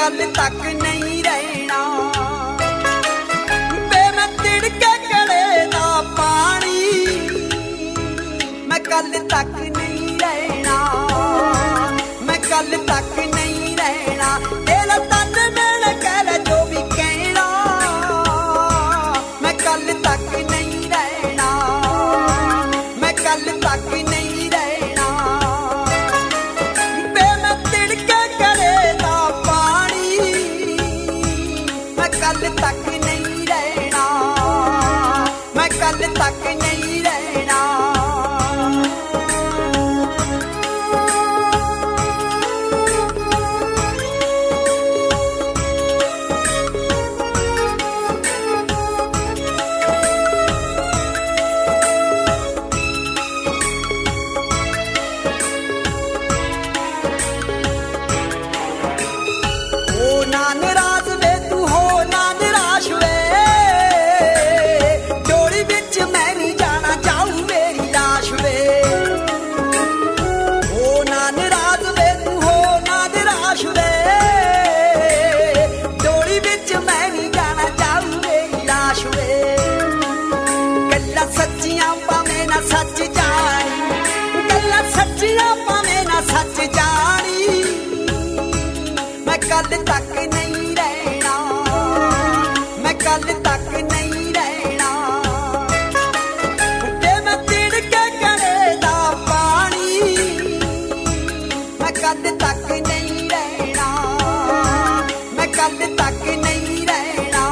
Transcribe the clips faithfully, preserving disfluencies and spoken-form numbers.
कल तक नहीं रहना। बे मैं तिड़के गले दा पानी, मैं कल तक नहीं रहना, मैं कल तक नहीं रहना। तेरा तन मैंने कह जो भी कहना, मैं कल तक नहीं रहना, मैं कल तक नहीं रहना। बे मैं तिड़के गले दा पानी, मैं कल तक नहीं रहना, मैं कल तक नहीं रहना। सच्चियां पावे ना सच जानी, गल्लां सच्चियां पावे ना सच जानी, मैं कल तक नहीं रहना, मैं कल तक नहीं रहना। जे मैं तिड़के गले दा पानी, मैं कल तक नहीं रहना, मैं कल तक नहीं रहना।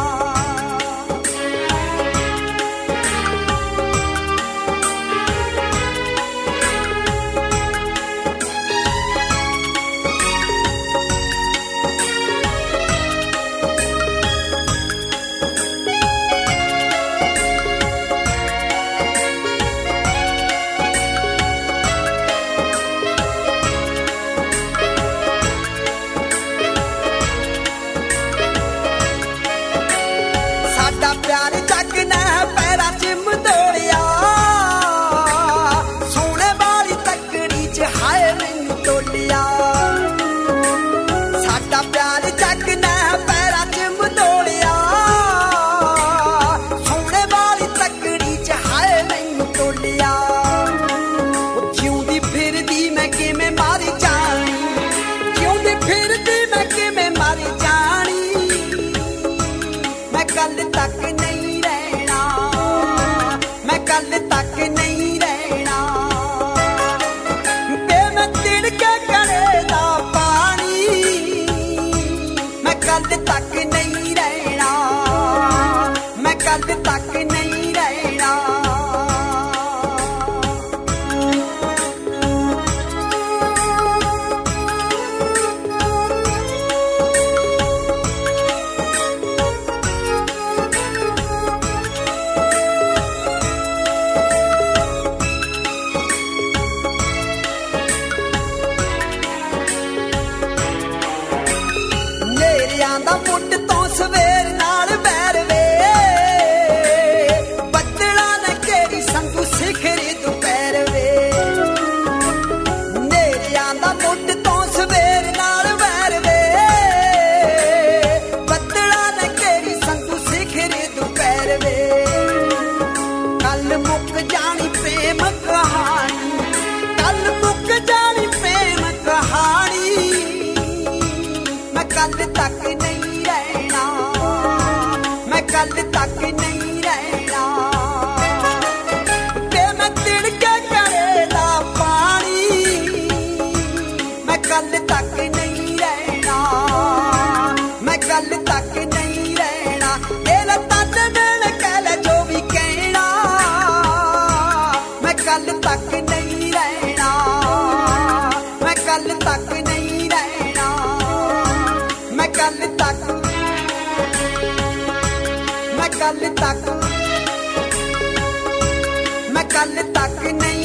प्यार जग ने पैरा च मदोड़िया, सोने वाली तकड़ी च हाय मैनू तोलिया। साडा प्यार जग ने पैरा च मदोड़िया, सोने वाली तकड़ी च हाय मैनू तोलिया। जिउंदी फिरदी मैं किवें मारी जानी, जिउंदी फिरदी मैं किवें मारी जानी, मैं कल तक नहीं रहना, मैं कल तक नहीं रहना। बे मैं तिड़के गले दा पानी, मैं कल तक नहीं रहना, मैं कल तक नहीं रहना। दा मुंड तो सवेर नाल बैर वे, बदला ने केरी संतू सिखरी दोपहर वे। नेरिया दा मुंड तो सवेर नाल बैर वे, बदला ने केरी संतू सिखरी दोपहर वे। कल मुक जानी प्रेम कहानी, कल मुक जानी प्रेम कहानी, मैं कल तक नहीं रहना, मैं कल तक नहीं रहना। बे मैं तिड़के गले दा पानी, मैं कल तक नहीं रहना, मैं कल तक नहीं रहना। तेरा तन मैंने कह जो भी कहना, मैं कल तक नहीं रहना, मैं कल तक नहीं रहना, मैं कल तक, मैं कल तक, मैं कल तक नहीं